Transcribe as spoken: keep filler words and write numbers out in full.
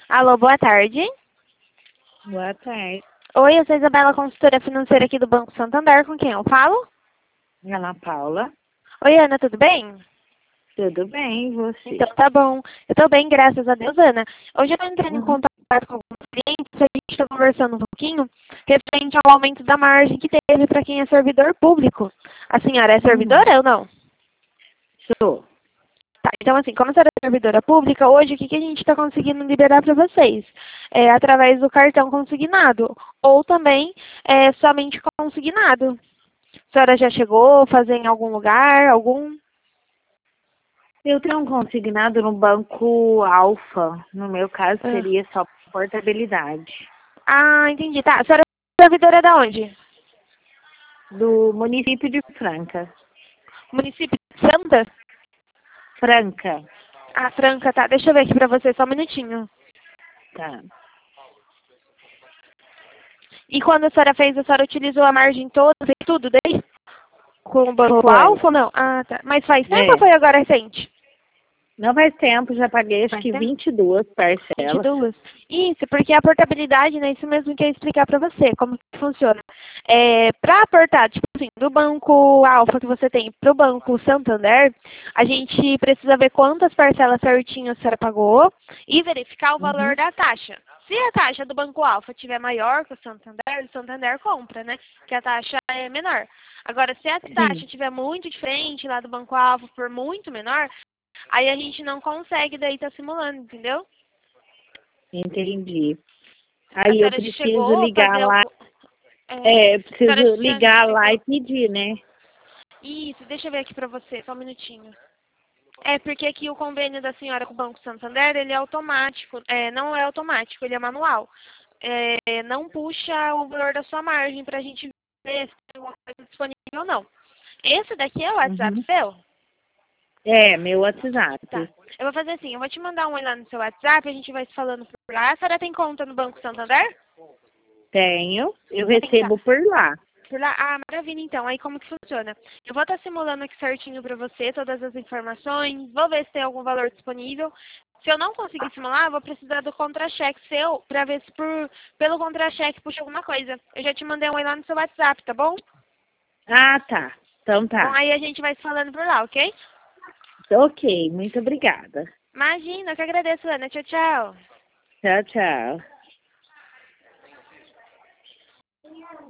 Alô, boa tarde. Boa tarde. Oi, eu sou a Isabela, consultora financeira aqui do Banco Santander. Com quem eu falo? Ana Paula. Oi, Ana, tudo bem? Tudo bem, e você? Então, tá bom. Eu tô bem, graças a Deus, Ana. Hoje eu tô entrando em Uhum. contato com alguns clientes, a gente tá conversando um pouquinho referente ao aumento da margem que teve para quem é servidor público. A senhora é Uhum. servidora ou não? Sou. Tá, então assim, como a senhora é servidora pública, hoje o que, que a gente está conseguindo liberar para vocês? É através do cartão consignado, ou também é, somente consignado. A senhora já chegou a fazer em algum lugar, algum? Eu tenho um consignado no Banco Alfa. No meu caso, Ah, seria só portabilidade. Ah, entendi. Tá, a senhora é servidora da onde? Do município de Franca. Município de Santa? Franca. Ah, Franca, tá. Deixa eu ver aqui para você, só um minutinho. Tá. E quando a senhora fez, a senhora utilizou a margem toda, fez tudo daí? Com o Banco Foi. Alfa ou não? Ah, tá. Mas faz tempo ou É. foi agora recente? Não faz tempo, já paguei acho Faz que tempo? vinte e duas parcelas. vinte e duas? Isso, porque a portabilidade, né, isso mesmo que eu ia explicar para você, como que funciona. É, para aportar, tipo assim, do banco Alfa que você tem para o banco Santander, a gente precisa ver quantas parcelas certinho a senhora pagou e verificar o valor Uhum. da taxa. Se a taxa do banco Alfa tiver maior que o Santander, o Santander compra, né? Que a taxa é menor. Agora, se a taxa Sim, tiver muito diferente lá do banco Alfa por muito menor, aí a gente não consegue daí estar simulando, entendeu? entendi. A Aí eu senhora já preciso chegou a ligar fazer lá. algum... É, É, eu a senhora preciso já ligar lá e chegou... pedir, né? Isso, deixa eu ver aqui pra você, só um minutinho. É porque aqui o convênio da senhora com o Banco Santander, ele é automático. É, não é automático, ele é manual. É, não puxa o valor da sua margem pra gente ver se tem alguma coisa disponível ou não. Esse daqui é o WhatsApp Uhum. seu? É, meu Tá. WhatsApp. Eu vou fazer assim, eu vou te mandar um oi lá no seu WhatsApp, a gente vai se falando por lá. A senhora tem conta no Banco Santander? Tenho, eu Tem, tá. recebo por lá. Por lá? Ah, maravilha, então. Aí como que funciona? Eu vou estar simulando aqui certinho para você todas as informações, vou ver se tem algum valor disponível. Se eu não conseguir simular, eu vou precisar do contra-cheque seu para ver se por, pelo contra-cheque puxa alguma coisa. Eu já te mandei um oi lá no seu WhatsApp, tá bom? Ah, tá. Então Bom, tá. aí a gente vai se falando por lá, ok? Ok, muito obrigada. Imagina, eu que agradeço, Ana. Tchau, tchau. Tchau, tchau.